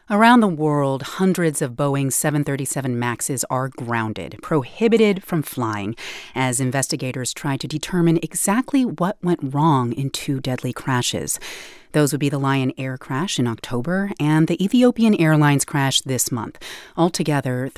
Around the world, hundreds of Boeing 737 MAXs are grounded, prohibited from flying, as investigators try to determine exactly what went wrong in two deadly crashes. Those would be the Lion Air crash in October and the Ethiopian Airlines crash this month. Altogether,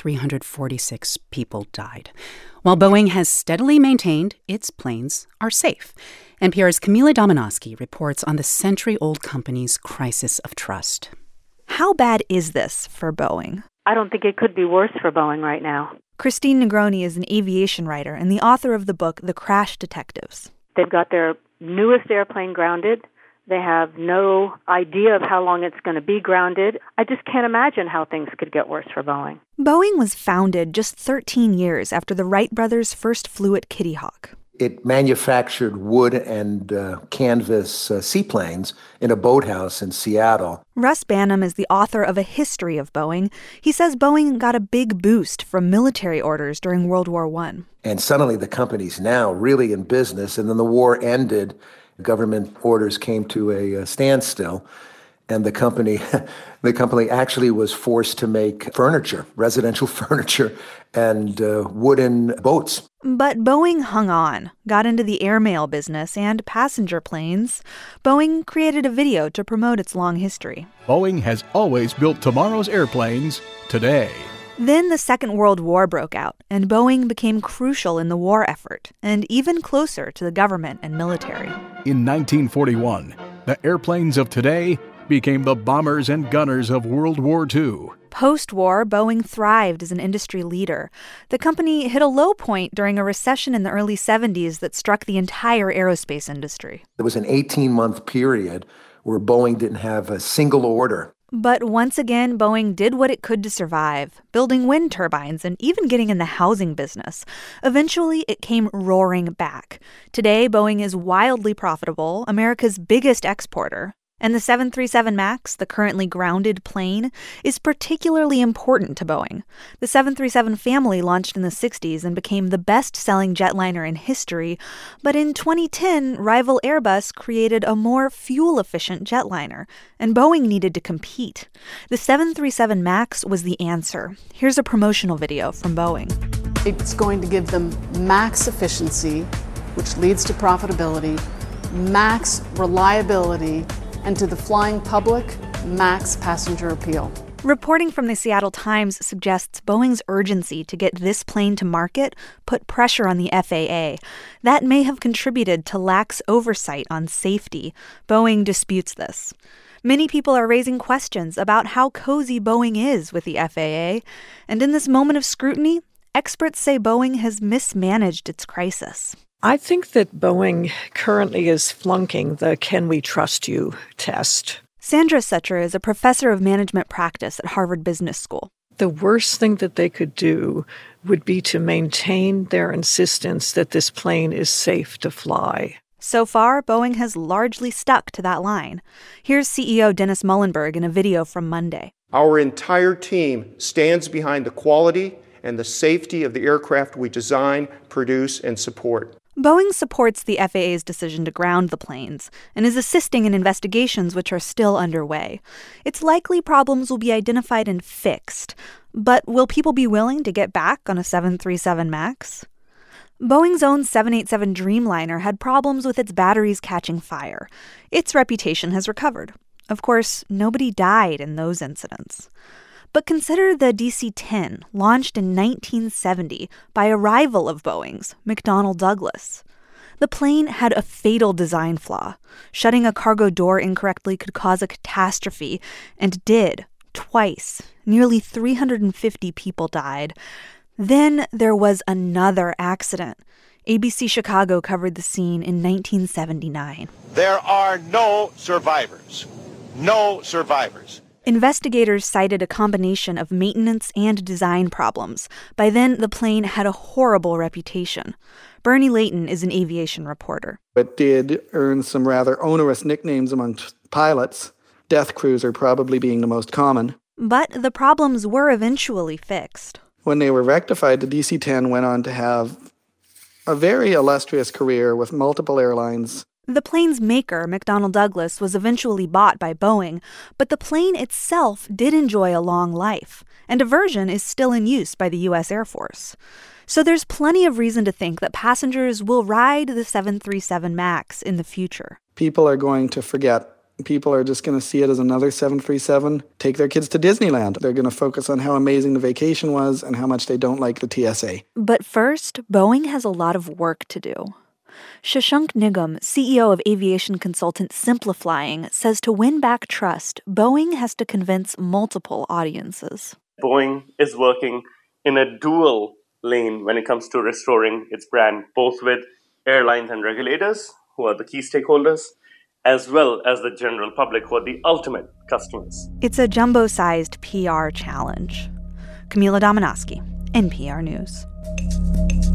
346 people died. While Boeing has steadily maintained its planes are safe. NPR's Camila Domonoske reports on the century-old company's crisis of trust. How bad is this for Boeing? I don't think it could be worse for Boeing right now. Christine Negroni is an aviation writer and the author of the book The Crash Detectives. They've got their newest airplane grounded. They have no idea of how long it's going to be grounded. I just can't imagine how things could get worse for Boeing. Boeing was founded just 13 years after the Wright brothers first flew at Kitty Hawk. It manufactured wood and canvas seaplanes in a boathouse in Seattle. Russ Banham is the author of A History of Boeing. He says Boeing got a big boost from military orders during World War I. And suddenly the company's now really in business, and then the war ended. Government orders came to a standstill, and the company actually was forced to make furniture, residential furniture, and wooden boats. But Boeing hung on, got into the airmail business and passenger planes. Boeing created a video to promote its long history. Boeing has always built tomorrow's airplanes today. Then the Second World War broke out, and Boeing became crucial in the war effort, and even closer to the government and military. In 1941, the airplanes of today became the bombers and gunners of World War II. Post-war, Boeing thrived as an industry leader. The company hit a low point during a recession in the early 70s that struck the entire aerospace industry. There was an 18-month period where Boeing didn't have a single order. But once again, Boeing did what it could to survive, building wind turbines and even getting in the housing business. Eventually, it came roaring back. Today, Boeing is wildly profitable, America's biggest exporter. And the 737 MAX, the currently grounded plane, is particularly important to Boeing. The 737 family launched in the 60s and became the best-selling jetliner in history. But in 2010, rival Airbus created a more fuel-efficient jetliner, and Boeing needed to compete. The 737 MAX was the answer. Here's a promotional video from Boeing. It's going to give them max efficiency, which leads to profitability, max reliability, and to the flying public, max passenger appeal. Reporting from the Seattle Times suggests Boeing's urgency to get this plane to market put pressure on the FAA. That may have contributed to lax oversight on safety. Boeing disputes this. Many people are raising questions about how cozy Boeing is with the FAA. And in this moment of scrutiny, experts say Boeing has mismanaged its crisis. I think that Boeing currently is flunking the "Can we trust you?" test. Sandra Setcher is a professor of management practice at Harvard Business School. The worst thing that they could do would be to maintain their insistence that this plane is safe to fly. So far, Boeing has largely stuck to that line. Here's CEO Dennis Muhlenberg in a video from Monday. Our entire team stands behind the quality and the safety of the aircraft we design, produce, and support. Boeing supports the FAA's decision to ground the planes and is assisting in investigations which are still underway. It's likely problems will be identified and fixed, but will people be willing to get back on a 737 MAX? Boeing's own 787 Dreamliner had problems with its batteries catching fire. Its reputation has recovered. Of course, nobody died in those incidents. But consider the DC-10, launched in 1970 by a rival of Boeing's, McDonnell Douglas. The plane had a fatal design flaw. Shutting a cargo door incorrectly could cause a catastrophe, and did, twice. Nearly 350 people died. Then there was another accident. ABC Chicago covered the scene in 1979. There are no survivors. No survivors. Investigators cited a combination of maintenance and design problems. By then, the plane had a horrible reputation. Bernie Layton is an aviation reporter. It did earn some rather onerous nicknames among pilots, Death Cruiser probably being the most common. But the problems were eventually fixed. When they were rectified, the DC-10 went on to have a very illustrious career with multiple airlines, The plane's maker, McDonnell Douglas, was eventually bought by Boeing, but the plane itself did enjoy a long life, and a version is still in use by the U.S. Air Force. So there's plenty of reason to think that passengers will ride the 737 MAX in the future. People are going to forget. People are just going to see it as another 737, take their kids to Disneyland. They're going to focus on how amazing the vacation was and how much they don't like the TSA. But first, Boeing has a lot of work to do. Shashank Nigam, CEO of aviation consultant Simpliflying, says to win back trust, Boeing has to convince multiple audiences. Boeing is working in a dual lane when it comes to restoring its brand, both with airlines and regulators, who are the key stakeholders, as well as the general public, who are the ultimate customers. It's a jumbo-sized PR challenge. Camila Domonoske, NPR News.